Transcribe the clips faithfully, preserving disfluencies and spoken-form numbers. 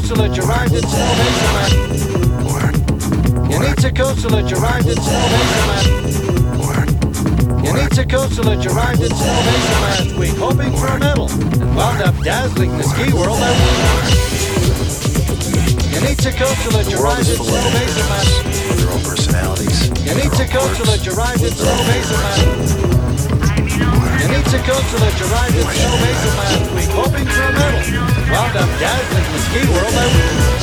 coastal at your ride at Snow Hazelman. You need to coastal at your ride at Snow Hazelman. You need to coastal at your ride at Snow Hazel last week, hoping for a medal, and wound up dazzling the ski world out. You need to coastal at your ride at Snow Hazelman. Their own personalities. You need to coastal at your ride at Snow Hazelman. You need to coastal at your ride at Snow Hazel last week, hoping for a medal, and wound up dazzling the ski world out.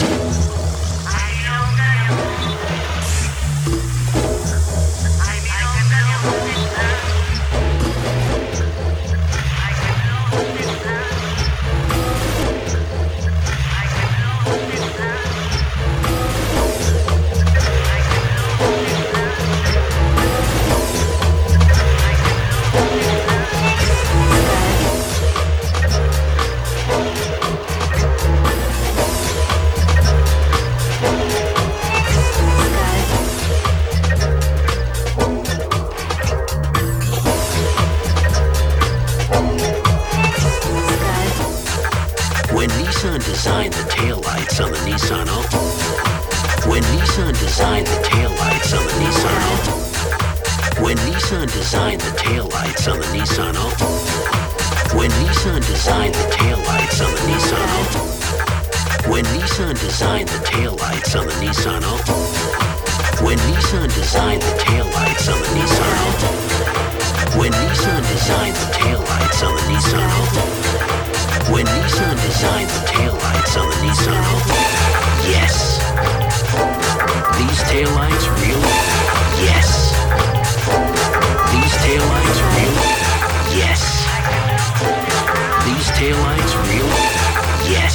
When Nissan designed the taillights on the Nissan Altima. When Nissan designed the taillights on the Nissan Altima. When Nissan designed the taillights on the Nissan Altima. When Nissan designed the taillights on the Nissan Altima. When Nissan designed the taillights on the Nissan Altima. When Nissan designed the taillights on the Nissan Altima. When Nissan designed the taillights on the Nissan Altima. When Nissan designed the taillights on the Nissan Altima. Yes. These taillights real? Yes. These taillights real? Yes. These taillights real? Yes.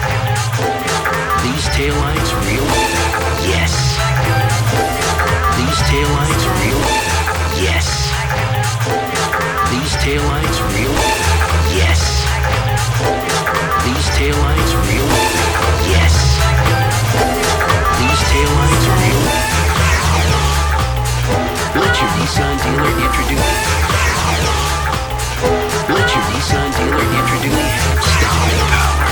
These taillights real? Yes. These taillights real? Yes. These taillights real? Yes. These taillights real? Yes. These taillights real? Let your Nissan dealer introduce you. Let your Nissan dealer introduce you. Stopping power.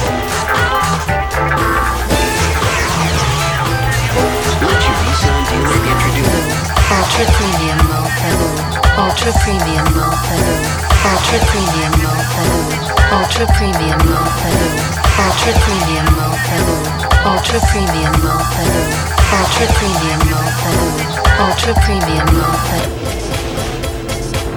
Let your Nissan dealer introduce you. Ultra Premium Multi-Blue. Ultra Premium Multi-Blue. Ultra Premium Multi-Blue. Ultra Premium Multi-Blue. Ultra Premium Multi-Blue. Ultra Premium Multi-Blue. Ultra Premium Multi-Blue. Ultra Premium Multi-Blue.